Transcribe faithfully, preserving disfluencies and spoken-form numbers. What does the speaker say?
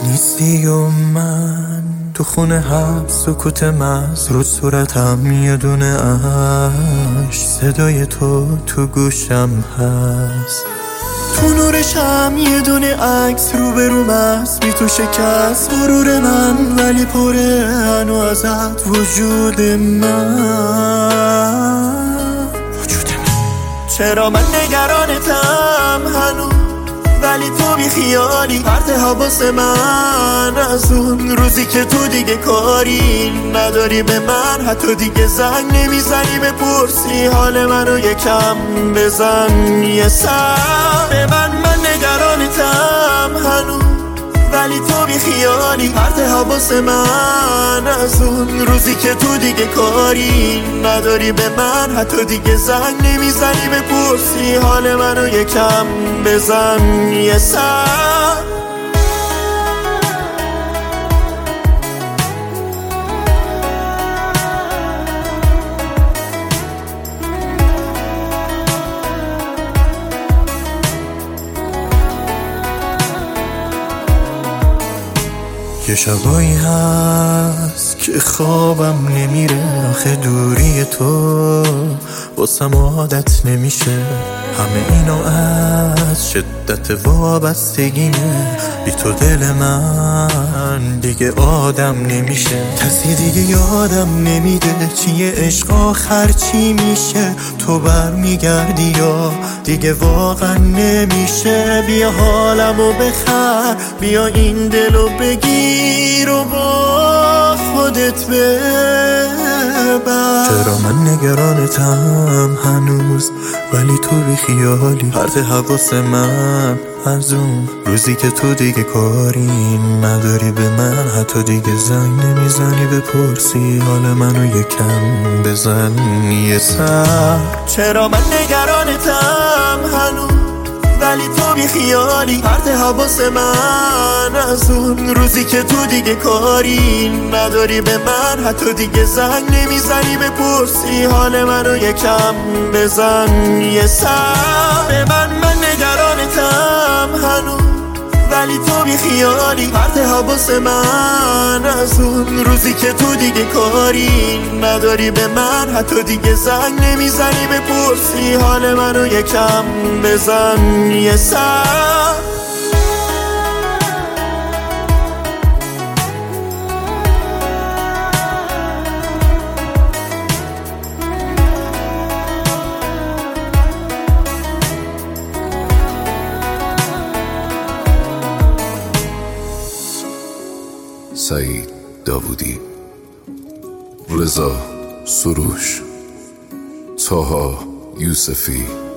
نیستی و من تو خونه حبس سکوت مز رو صورتم یه دونه اش صدای تو تو گوشم هست تو نورشم یه دونه عکس رو به روم است بی تو شکست غرور من ولی پره هنو ازت وجود من وجود من چرا من نگرانتم هنوز ولی تو بی خیالی پرت حواس من از اون روزی که تو دیگه کاری نداری به من حتی دیگه زنگ نمیزنی بپرسی حال منو یکم بزن یه سر به من من نگرانتم هنوز ولی تو بی خیالی پرت حواس من از اون روزی که تو دیگه کاری نداری به من حتی دیگه زنگ نمیزنی بپرسی حال منو یکم بزن یه سر یه شبایی هست که خوابم نمیره آخه دوری تو واسم عادت نمیشه همه اینو از شدت وابستگیمه بی تو دل من دیگه آدم نمیشه کسی دیگه یادم نمیده چیه عشق آخر چی میشه تو برمیگردی یا دیگه واقعا نمیشه بیا حالمو بخر بیا این دلو بگیر و با خودت ببر چرا من نگرانتم هنوز ولی تو بی خیالی پرت حواس من از اون روزی که تو دیگه کاری نداری به من حتی دیگه زنگ نمیزنی بپرسی حال منو یکم بزن یه سر چرا من نگرانتم هنوز ولی تو بی خیالی پرت حواس من از اون روزی که تو دیگه کاری نداری به من حتی دیگه زنگ نمیزنی بپرسی حال منو یکم بزن یه سر به من من نگرانتم هنوز ولی تو بی خیالی پرت حواس من از اون روزی که تو دیگه کاری نداری به من حتی دیگه زنگ نمیزنی بپرسی حال منو یکم بزن یه سر سعید داوودی، رضا سروش، طاها یوسفی.